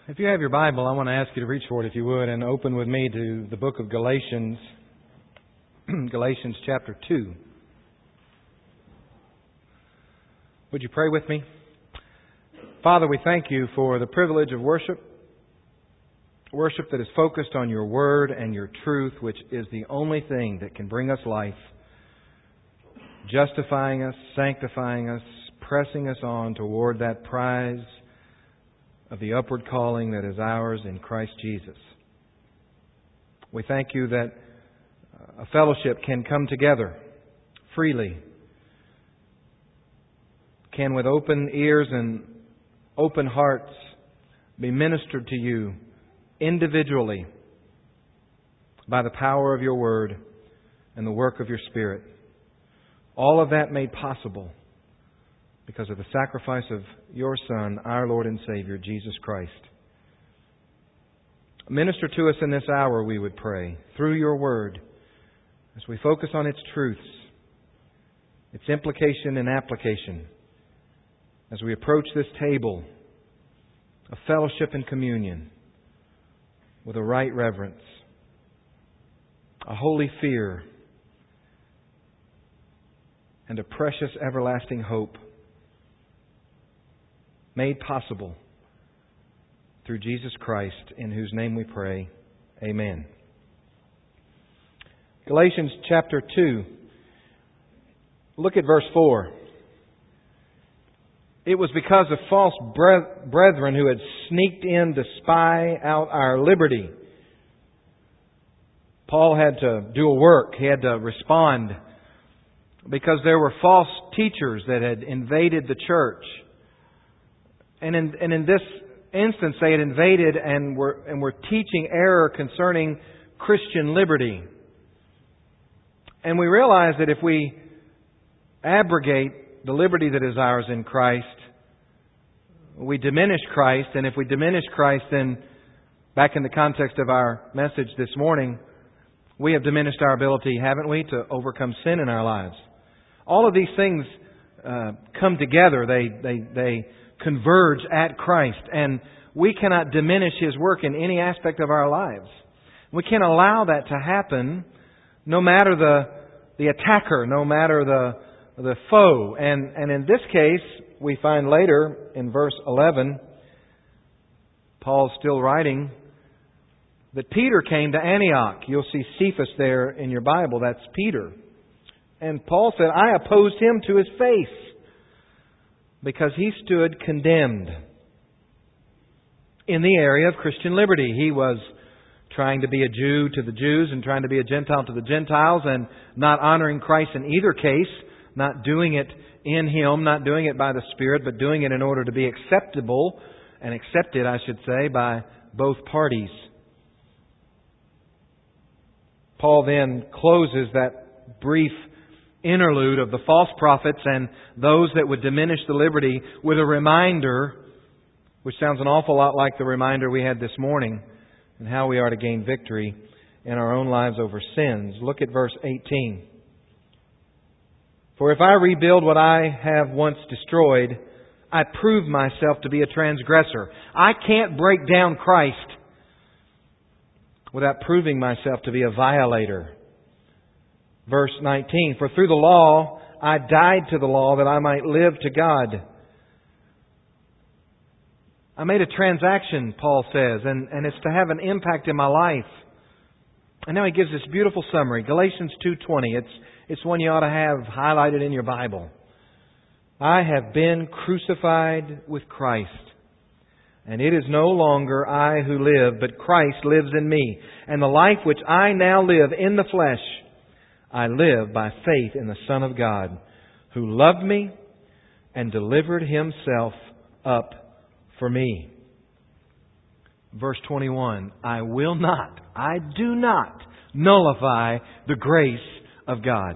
If you have your Bible, I want to ask you to reach for it if you would and open with me to the book of Galatians, Galatians chapter 2. Would you pray with me? Father, we thank you for the privilege of worship that is focused on your word and your truth, which is the only thing that can bring us life, justifying us, sanctifying us, pressing us on toward that prize of the upward calling that is ours in Christ Jesus. We thank you that a fellowship can come together freely, can with open ears and open hearts be ministered to you individually by the power of your word and the work of your Spirit. All of that made possible because of the sacrifice of your Son, our Lord and Savior, Jesus Christ. Minister to us in this hour, we would pray, through your word, as we focus on its truths, its implication and application, as we approach this table of fellowship and communion with a right reverence, a holy fear, and a precious everlasting hope, made possible through Jesus Christ, in whose name we pray. Amen. Galatians chapter 2. Look at verse 4. It was because of false brethren who had sneaked in to spy out our liberty. Paul had to do a work. He had to respond because there were false teachers that had invaded the church. And in this instance, they had invaded and were teaching error concerning Christian liberty. And we realize that if we abrogate the liberty that is ours in Christ, we diminish Christ. And if we diminish Christ, then, back in the context of our message this morning, we have diminished our ability, haven't we, to overcome sin in our lives. All of these things come together. They converge at Christ. And we cannot diminish His work in any aspect of our lives. We can't allow that to happen, no matter the attacker, no matter the foe. And in this case, we find later in verse 11, Paul's still writing, that Peter came to Antioch. You'll see Cephas there in your Bible. That's Peter. And Paul said, I opposed him to his face, because he stood condemned in the area of Christian liberty. He was trying to be a Jew to the Jews and trying to be a Gentile to the Gentiles, and not honoring Christ in either case, not doing it in Him, not doing it by the Spirit, but doing it in order to be acceptable and accepted, I should say, by both parties. Paul then closes that brief interlude of the false prophets and those that would diminish the liberty with a reminder, which sounds an awful lot like the reminder we had this morning, and how we are to gain victory in our own lives over sins. Look at verse 18. For if I rebuild what I have once destroyed, I prove myself to be a transgressor. I can't break down Christ without proving myself to be a violator. Verse 19, for through the law I died to the law that I might live to God. I made a transaction, Paul says, and it's to have an impact in my life. And now he gives this beautiful summary, Galatians 2:20. It's one you ought to have highlighted in your Bible. I have been crucified with Christ, and it is no longer I who live, but Christ lives in me. And the life which I now live in the flesh, I live by faith in the Son of God, who loved me and delivered Himself up for me. Verse 21, I do not nullify the grace of God.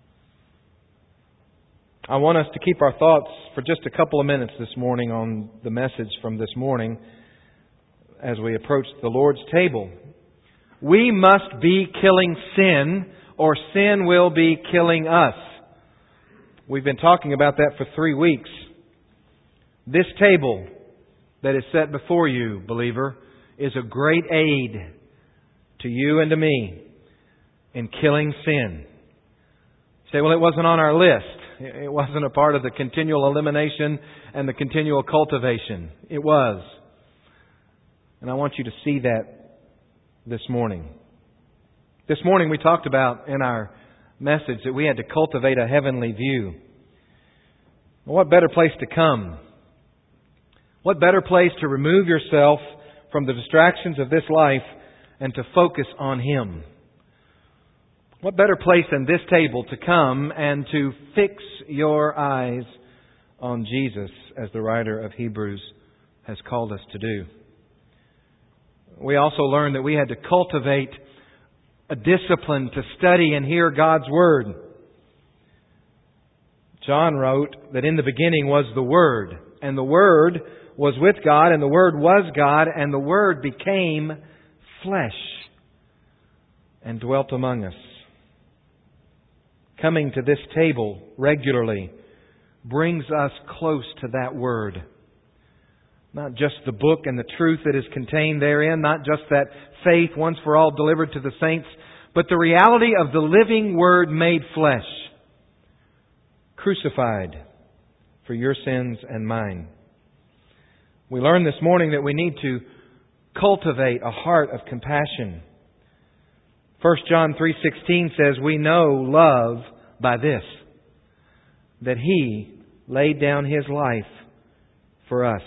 I want us to keep our thoughts for just a couple of minutes this morning on the message from this morning as we approach the Lord's table. We must be killing sin, or sin will be killing us. We've been talking about that for 3 weeks. This table that is set before you, believer, is a great aid to you and to me in killing sin. You say, well, it wasn't on our list. It wasn't a part of the continual elimination and the continual cultivation. It was. And I want you to see that this morning. This morning we talked about in our message that we had to cultivate a heavenly view. Well, what better place to come? What better place to remove yourself from the distractions of this life and to focus on Him? What better place than this table to come and to fix your eyes on Jesus, as the writer of Hebrews has called us to do? We also learned that we had to cultivate a discipline to study and hear God's Word. John wrote that in the beginning was the Word, and the Word was with God, and the Word was God, and the Word became flesh and dwelt among us. Coming to this table regularly brings us close to that Word. Not just the book and the truth that is contained therein, not just that faith once for all delivered to the saints, but the reality of the living Word made flesh, crucified for your sins and mine. We learned this morning that we need to cultivate a heart of compassion. 1 John 3:16 says, we know love by this, that He laid down His life for us.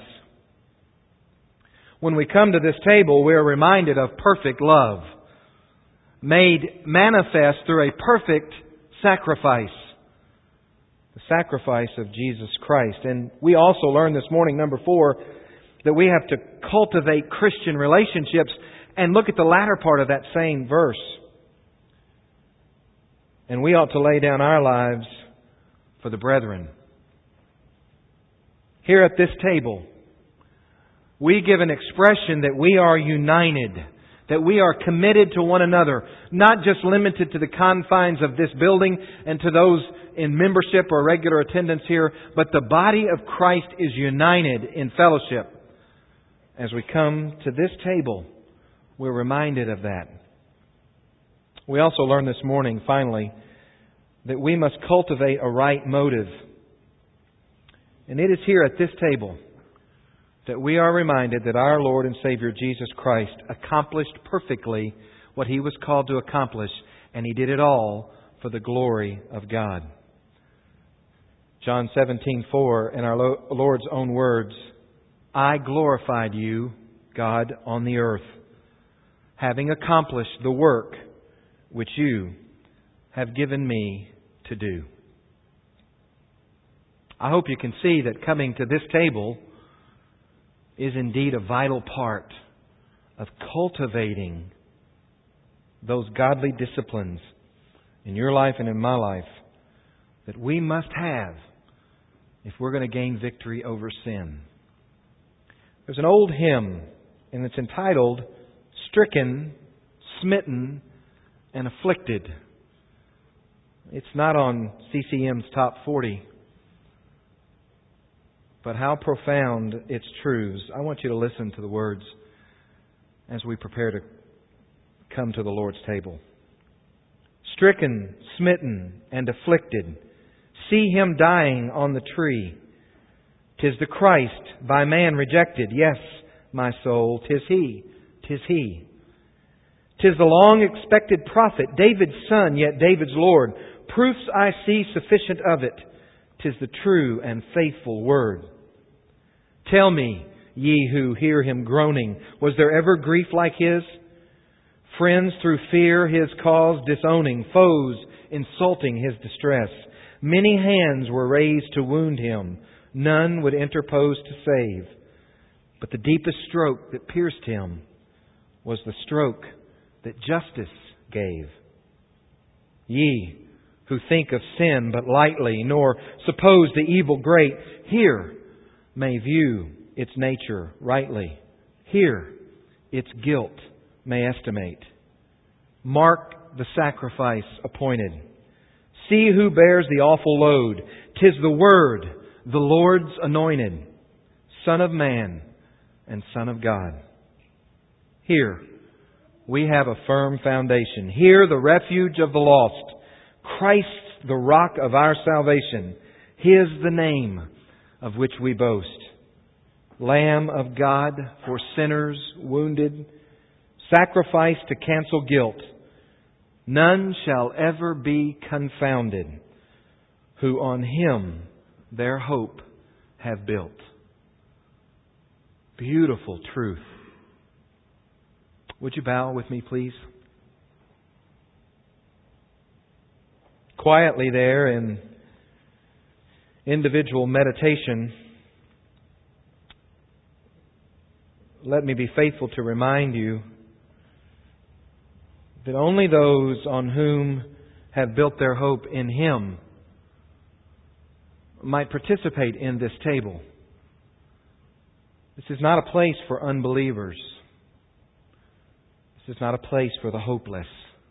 When we come to this table, we are reminded of perfect love, made manifest through a perfect sacrifice, the sacrifice of Jesus Christ. And we also learned this morning, number 4, that we have to cultivate Christian relationships. And look at the latter part of that same verse. And we ought to lay down our lives for the brethren. Here at this table, we give an expression that we are united, that we are committed to one another, not just limited to the confines of this building and to those in membership or regular attendance here, but the body of Christ is united in fellowship. As we come to this table, we're reminded of that. We also learned this morning, finally, that we must cultivate a right motive. And it is here at this table that we are reminded that our Lord and Savior Jesus Christ accomplished perfectly what He was called to accomplish, and He did it all for the glory of God. John 17:4, in our Lord's own words, I glorified you, God, on the earth, having accomplished the work which you have given me to do. I hope you can see that coming to this table is indeed a vital part of cultivating those godly disciplines in your life and in my life that we must have if we're going to gain victory over sin. There's an old hymn, and it's entitled, Stricken, Smitten, and Afflicted. It's not on CCM's Top 40. But how profound its truths. I want you to listen to the words as we prepare to come to the Lord's table. Stricken, smitten, and afflicted, see Him dying on the tree. 'Tis the Christ, by man rejected. Yes, my soul, 'tis He, 'tis He. 'Tis the long-expected prophet, David's son, yet David's Lord. Proofs I see sufficient of it. 'Tis the true and faithful Word. Tell me, ye who hear Him groaning, was there ever grief like His? Friends through fear His cause disowning, foes insulting His distress. Many hands were raised to wound Him, none would interpose to save. But the deepest stroke that pierced Him was the stroke that justice gave. Ye who think of sin but lightly, nor suppose the evil great, here may view its nature rightly. Here its guilt may estimate. Mark the sacrifice appointed. See who bears the awful load. 'Tis the Word, the Lord's anointed. Son of man, and Son of God. Here we have a firm foundation. Here the refuge of the lost. Christ, the rock of our salvation. His the name of which we boast. Lamb of God for sinners wounded, sacrificed to cancel guilt. None shall ever be confounded who on Him their hope have built. Beautiful truth. Would you bow with me, please? Quietly there in individual meditation, let me be faithful to remind you that only those on whom have built their hope in Him might participate in this table. This is not a place for unbelievers. This is not a place for the hopeless.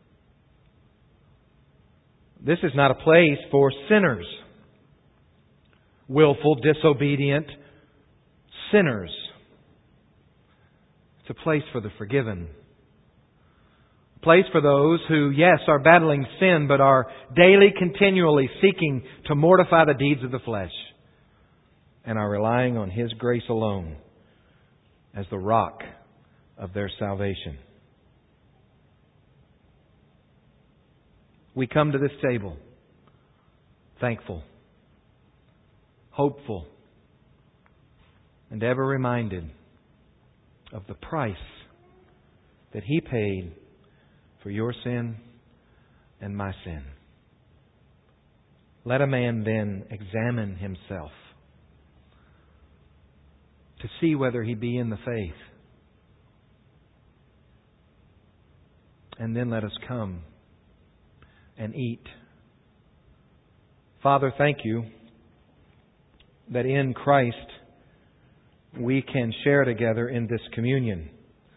This is not a place for sinners, willful, disobedient sinners. It's a place for the forgiven. A place for those who, yes, are battling sin, but are daily, continually seeking to mortify the deeds of the flesh and are relying on His grace alone as the rock of their salvation. We come to this table thankful, hopeful, and ever reminded of the price that He paid for your sin and my sin. Let a man then examine himself to see whether he be in the faith. And then let us come and eat. Father, thank You that in Christ we can share together in this communion.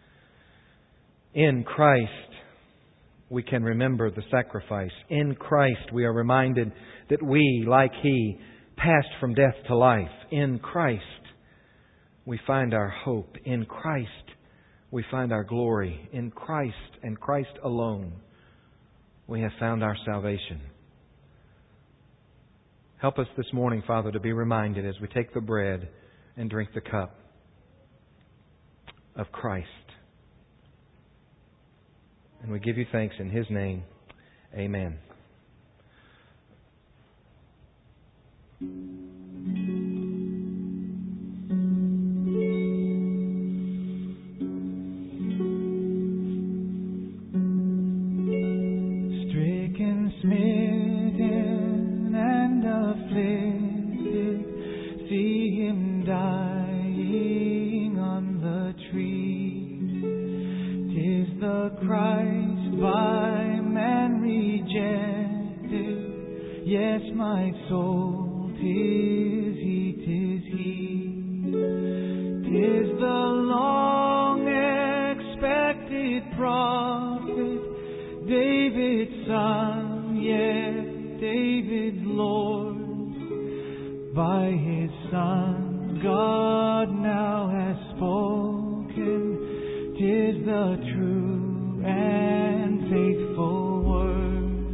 In Christ we can remember the sacrifice. In Christ we are reminded that we, like He, passed from death to life. In Christ we find our hope. In Christ we find our glory. In Christ and Christ alone we have found our salvation. Help us this morning, Father, to be reminded as we take the bread and drink the cup of Christ. And we give You thanks in His name. Amen. Stricken, smitten, and afflicted, see Him dying on the tree. 'Tis the Christ by man rejected. Yes, my soul, 'tis He, 'tis He. 'Tis the long expected prophet, David's son, yet David's Lord. By His Son, God now has spoken. 'Tis the true and faithful word.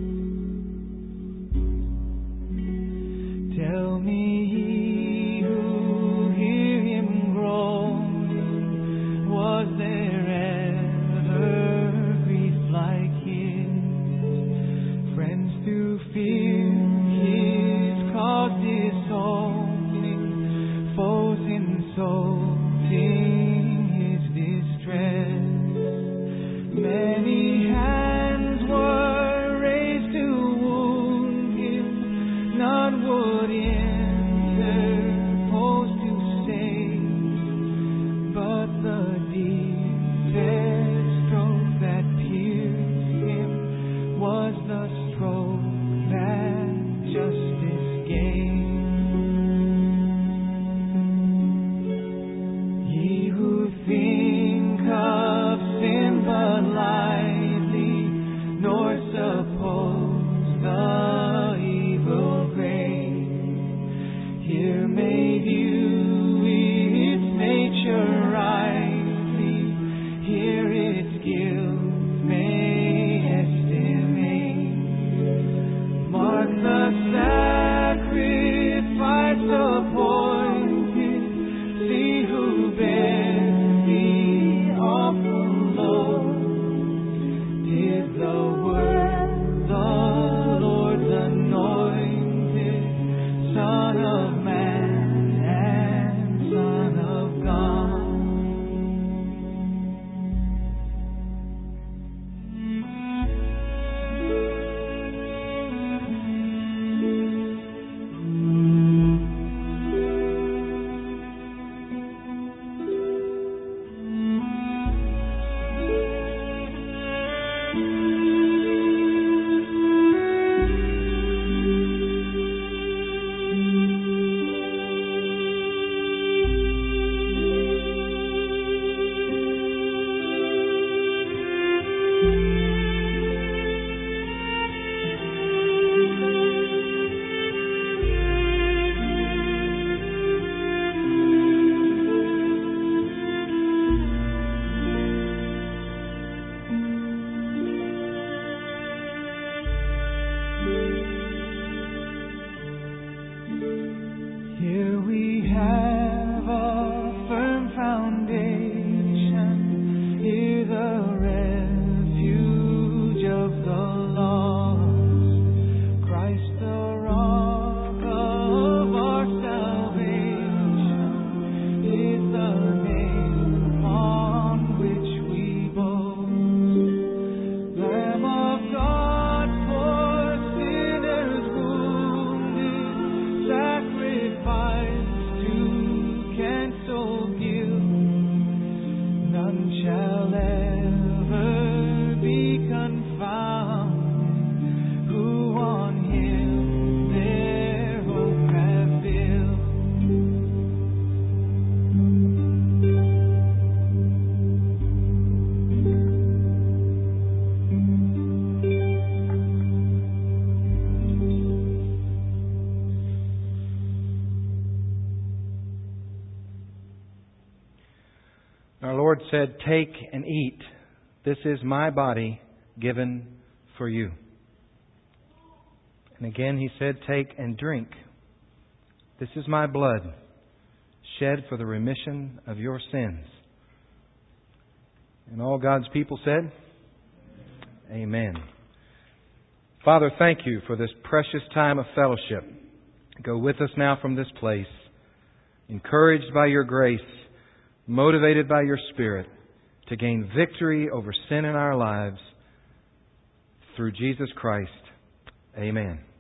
Tell me ye who hear Him groan, was there ever grief like His? Friends through fear His cause disowning, foes Our Lord said, "Take and eat. This is my body given for you." And again He said, "Take and drink. This is my blood shed for the remission of your sins." And all God's people said, Amen. Father, thank You for this precious time of fellowship. Go with us now from this place, encouraged by Your grace, motivated by Your Spirit, to gain victory over sin in our lives through Jesus Christ. Amen.